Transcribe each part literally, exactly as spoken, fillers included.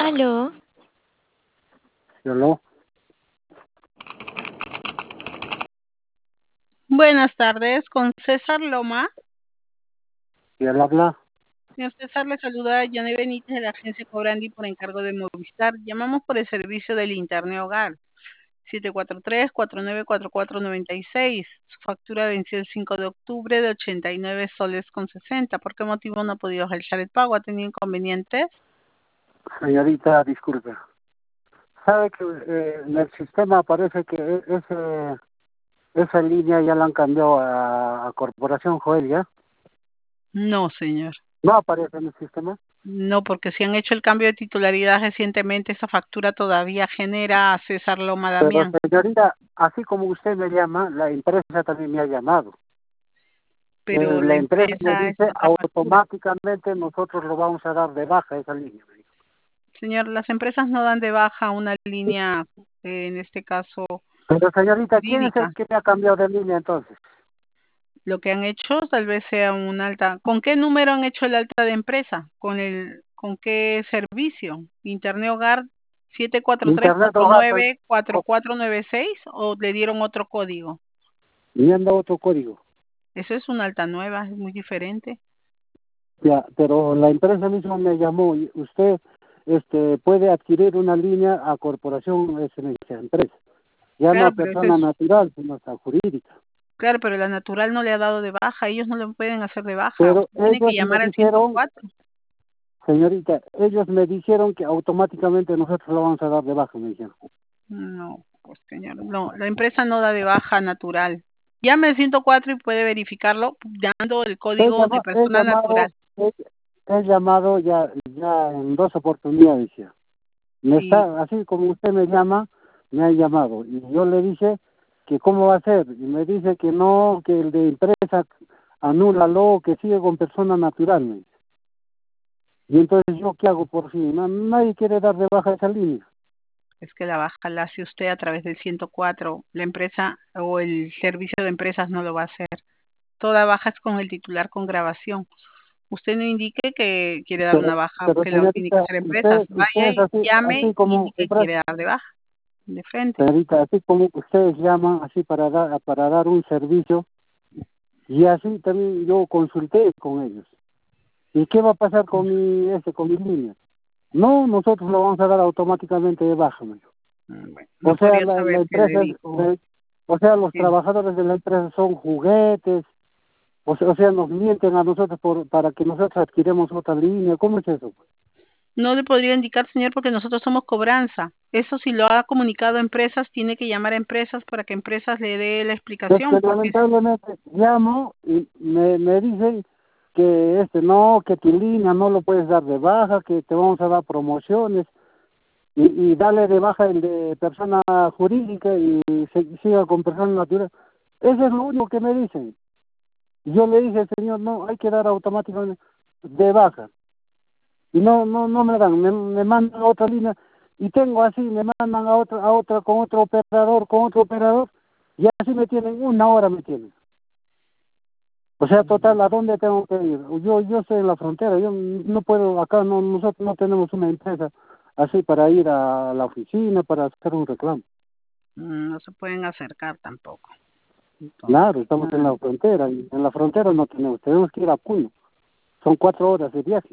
Aló, Aló, Buenas tardes, con César Loma. ¿y él habla? Señor César, le saluda Yaney Benítez de la agencia Cobrandi por encargo de Movistar. Llamamos por el servicio del Internet Hogar. siete cuatro tres, cuatro nueve cuatro cuatro nueve seis. Su factura venció el cinco de octubre de ochenta y nueve soles con sesenta. ¿Por qué motivo no ha podido realizar el pago? ¿Ha tenido inconvenientes? Señorita, disculpe. ¿Sabe que eh, en el sistema aparece que e- ese, esa línea ya la han cambiado a, a Corporación Joel, ya? No, señor. ¿No aparece en el sistema? No, porque si han hecho el cambio de titularidad recientemente, esa factura todavía genera a César Loma Pero Damián. señorita, así como usted me llama, la empresa también me ha llamado. Pero Eh, la la empresa me empresa es dice otra factura. automáticamente nosotros lo vamos a dar de baja esa línea. Me dijo. Señor, las empresas no dan de baja una línea, eh, en este caso, Pero señorita, ¿quién es jurídica. el que me ha cambiado de línea entonces? Lo que han hecho tal vez sea un alta. ¿Con qué número han hecho el alta de empresa? ¿Con el, con qué servicio? ¿Internet Hogar siete cuatro tres, Internet cuatro hogar, pues, nueve cuatro cuatro nueve seis o le dieron otro código? viendo otro código. Eso es una alta nueva, es muy diferente. Ya, pero la empresa misma me llamó y usted este, puede adquirir una línea a corporación S M S, empresa. Ya no Claro, pero eso es, persona natural, sino hasta jurídica. claro, pero la natural no le ha dado de baja, ellos no le pueden hacer de baja. Pero Usted tiene que ellos me llamar al ciento dijeron, cuatro. señorita, ellos me dijeron que automáticamente nosotros lo vamos a dar de baja, me dijeron. No, pues señor, no, la empresa no da de baja natural. Llame al ciento cuatro y puede verificarlo dando el He, código de llama- he persona llamado, natural. he, he llamado ya, ya en dos oportunidades ya. Me Y está, así como usted me llama, me ha llamado. Y yo le dije que cómo va a ser. Y me dice que no, que el de empresa anúlalo, que sigue con persona natural. me dice. Y entonces yo, ¿qué hago por fin? Na- nadie quiere dar de baja esa línea. es que la baja la hace usted a través del ciento cuatro. La empresa o el servicio de empresas no lo va a hacer. Toda baja es con el titular con grabación. Usted no indique que quiere dar una Pero, baja, pero que lo tiene que señorita, hacer empresas. usted, usted Vaya es y así, llame así y como, indique que quiere dar de baja. De frente. señorita, así como ustedes llaman así para dar, para dar un servicio, y así también yo consulté con ellos. ¿Y qué va a pasar con mi, ese, con mi línea? No, nosotros lo vamos a dar automáticamente de baja, me dijo. Bueno, O no sea, podría la, la saber qué le empresa, es- dijo. eh, o sea, los Sí. trabajadores de la empresa son juguetes, o sea, o sea nos mienten a nosotros por, para que nosotros adquiramos otra línea. ¿Cómo es eso? No le podría indicar, señor, porque nosotros somos cobranza. Eso si lo ha comunicado a empresas, tiene que llamar a empresas para que empresas le dé la Es explicación, que porque lamentablemente llamo y me, me dicen que este no, que tu línea no lo puedes dar de baja, que te vamos a dar promociones y, y darle de baja el de persona jurídica y se, siga con persona natural. Eso es lo único que me dicen. Yo le dije al señor, no, hay que dar automáticamente de baja. Y no, no, no me dan, me, me mandan a otra línea y tengo así, me mandan a otra, a otra, con otro operador, con otro operador, y así me tienen, una hora me tienen. O sea, total, ¿a dónde tengo que ir? Yo, yo estoy en la frontera, yo no puedo, acá no, nosotros no tenemos una empresa así para ir a la oficina, para hacer un reclamo. mm, no se pueden acercar tampoco. Entonces, Claro, estamos en la frontera, y en la frontera no tenemos, tenemos que ir a Puno. Son cuatro horas de viaje.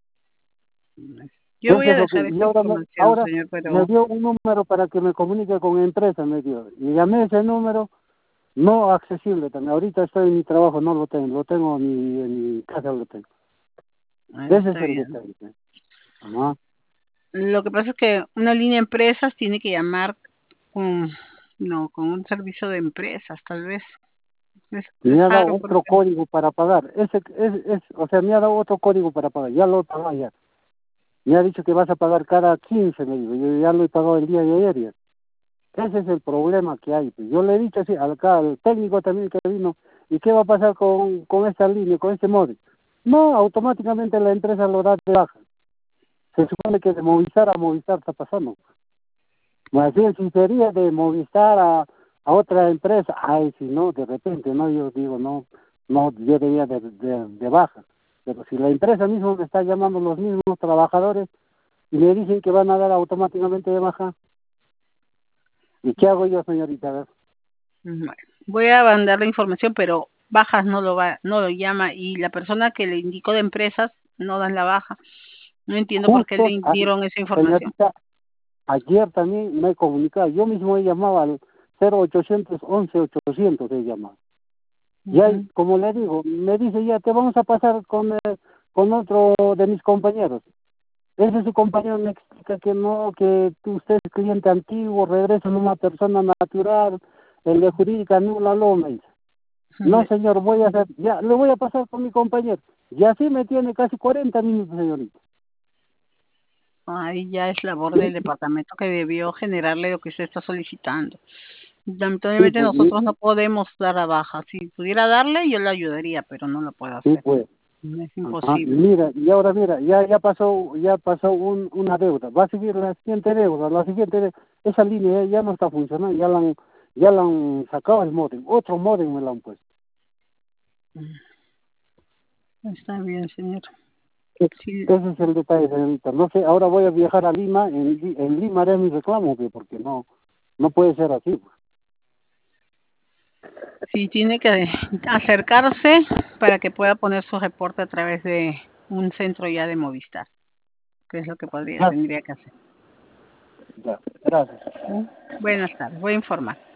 yo voy Eso a es lo que, dejar y esta ahora, me, información, ahora señor, me pero dio un número para que me comunique con empresa, me dio. Y llamé ese número, no accesible también. Ahorita estoy en mi trabajo, no lo tengo, lo tengo en mi, en mi casa, lo tengo. ah, Ese está es el bien. detalle. ¿eh? Ajá. Lo que pasa es que una línea de empresas tiene que llamar con, no, con un servicio de empresas, tal vez. Es, es Me ha dado raro otro porque código para pagar. Ese, es, es, o sea, me ha dado otro código para pagar. Ya lo he pagado ya. Me ha dicho que vas a pagar cada quince, me dijo. Yo ya lo he pagado el día de ayer ya. Ese es el problema que hay. Pues. Yo le he dicho así, al, acá, al técnico también que vino, ¿y qué va a pasar con, con esta línea, con este móvil? No, automáticamente la empresa lo da de baja. Se supone que de Movistar a Movistar está pasando. Más bien, si sería de Movistar a, a otra empresa, ay, si no, de repente, no, yo digo, no, no, yo debía de, de, de baja. Pero si la empresa misma me está llamando los mismos trabajadores, y me dicen que van a dar automáticamente de baja. ¿Y qué hago yo, señorita? A ver. Bueno, voy a mandar la información, pero bajas no lo va, no lo llama y la persona que le indicó de empresas no dan la baja. No entiendo por qué Justo, le a- dieron esa información. señorita, ayer también me he comunicado, yo mismo he llamado al cero ochocientos once ochocientos he llamado. Y ahí, Ujú. como le digo, me dice ya, te vamos a pasar con, eh, con otro de mis compañeros. Ese su compañero me explica que no, que tú- usted es cliente antiguo, regresa en una persona natural, el de jurídica nula lo me dice. No, señor, voy a hacer, ya, le voy a pasar con mi compañero. Y así me tiene casi cuarenta minutos, señorita. Ahí ya es labor del Sí, departamento que debió generarle lo que usted está solicitando. sí, Lamentablemente pues, mi- nosotros no podemos dar a baja. Si pudiera darle, yo le ayudaría, pero no lo puedo sí, hacer. pues. Es Ajá, y imposible. mira, y ahora mira, ya ya pasó, ya pasó un, una deuda, va a seguir la siguiente deuda, la siguiente de- esa línea ya, ya no está funcionando, ya la han, ya la han sacado el modem, otro modem me lo han puesto. Está bien, señor. E- Sí, Ese es el detalle, señorita. No sé, ahora voy a viajar a Lima, en, Li- en Lima haré mi reclamo, pues, porque no, no puede ser así. Pues. sí tiene que acercarse para que pueda poner su reporte a través de un centro ya de Movistar, que es lo que podría, Ya, tendría que hacer. ya, gracias. ¿Sí? Buenas tardes, voy a informar.